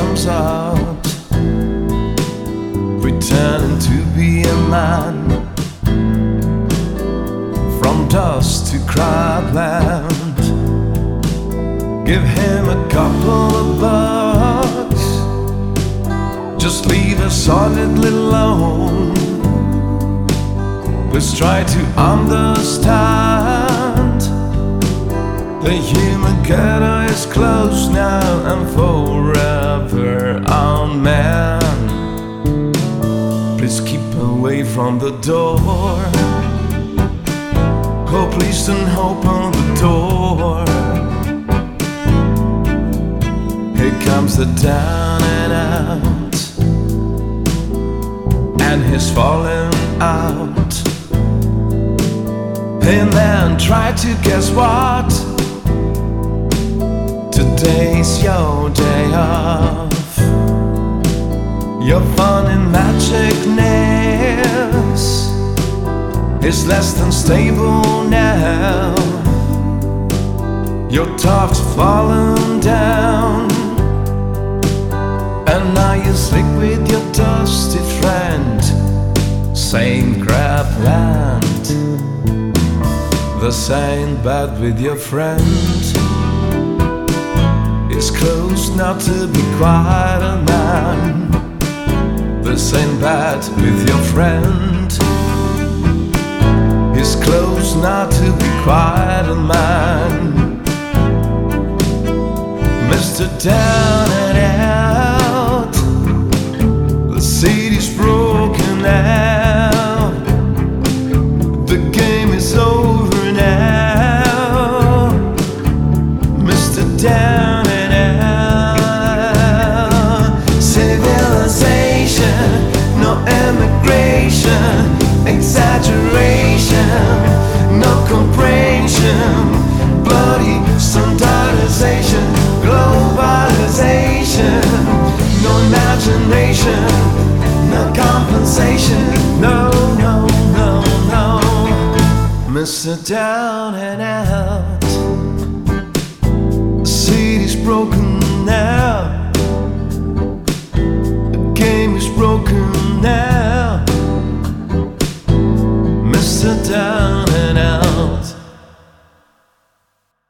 comes out, pretending to be a man, from dust to crabland. Give him a couple of bucks, just leave us solidly alone. Let's try to understand. The human ghetto is closed now and forever unmanned. Please keep away from the door. Oh, please don't open the door. Here comes the down and out, and he's falling out. And then try to guess what? Today's your day off. Your fun in magicness is less than stable now. Your toug's fallen down, and now you sleep with your dusty friend, saying crapland. The same bed with your friend is closed now to be quite a man. The same bed with your friend is closed now to be quite a man. Mr. Down and Out, the city's broken out. The game is over now, Mr. Down and Out. Civilization, no immigration, exaggeration, no comprehension, bloody standardization, globalization, no imagination, no compensation, no, no, no, no. Mr. Down and Out, the city's broken now.